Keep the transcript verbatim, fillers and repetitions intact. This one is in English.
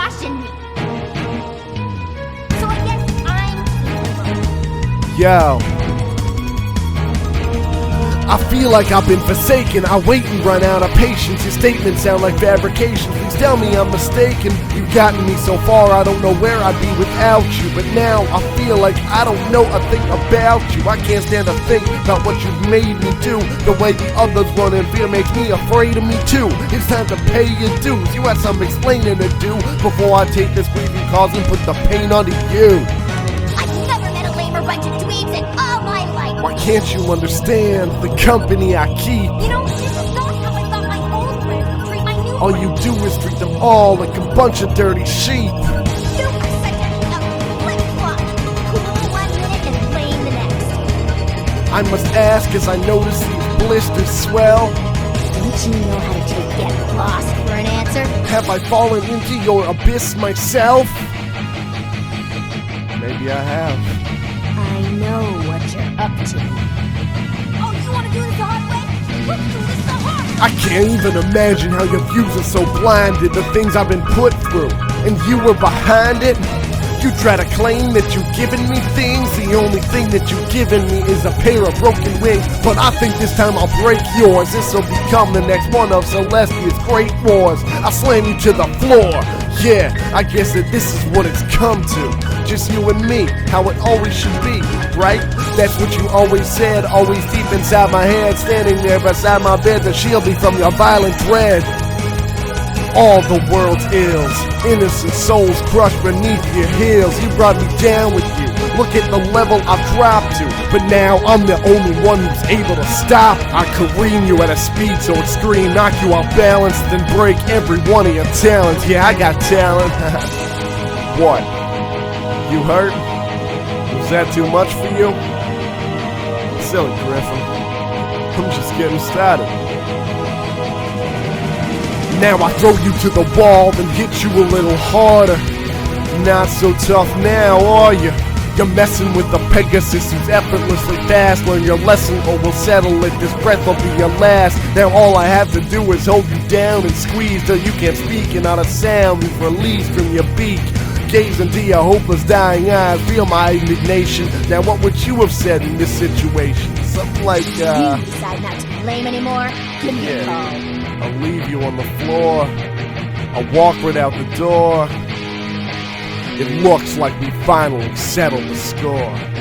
caution me. So I guess I'm... Yo, I feel like I've been forsaken. I wait and run out of patience. Your statements sound like fabrication. Please tell me I'm mistaken. You've gotten me so far, I don't know where I'd be without you. But now I feel like I don't know a thing about you. I can't stand to think about what you've made me do. The way the others run in fear makes me afraid of me too. It's time to pay your dues. You had some explaining to do before I take this grieving cause and put the pain onto you. I've never met a lamer bunch of dweebs in all my life. Why can't you understand the company I keep? You know, this is not how I thought my old friends would treat my new All you do is treat them all like a bunch of dirty sheep. You are such a, a flip-flop. Cool one minute and lame the next. I must ask as I notice these blisters swell. Don't you know how to take get lost for an answer? Have I fallen into your abyss myself? Maybe I have. I know what you're up to. Oh, you want to do this the hard way? Let's do this the hard way. I can't even imagine how your views are so blinded. The things I've been put through, and you were behind it. You try to claim that you've given me things. The only thing that you've given me is a pair of broken wings. But I think this time I'll break yours. This'll become the next one of Celestia's great wars. I'll slam you to the floor. Yeah, I guess that this is what it's come to. Just you and me, how it always should be, right? That's what you always said, always deep inside my head. Standing there beside my bed to shield me from your violent dread. All the world's ills, innocent souls crushed beneath your heels. You brought me down with you. Look at the level I've dropped to. But now I'm the only one who's able to stop. I careen you at a speed so extreme, knock you off balance, then break every one of your talents. Yeah, I got talent. What? You hurt? Was that too much for you? Silly Griffin. I'm just getting started. Now I throw you to the wall, then hit you a little harder. Not so tough now, are you? You're messing with the Pegasus who's effortlessly fast. Learn your lesson or we'll settle it. This breath will be your last. Now all I have to do is hold you down and squeeze till you can't speak, and not a sound is released from your beak. Gaze into your hopeless dying eyes, feel my indignation. Now what would you have said in this situation? Something like, uh... You decide not to be lame anymore? Give me a call. I'll leave you on the floor. I'll walk right out the door. It looks like we finally settled the score.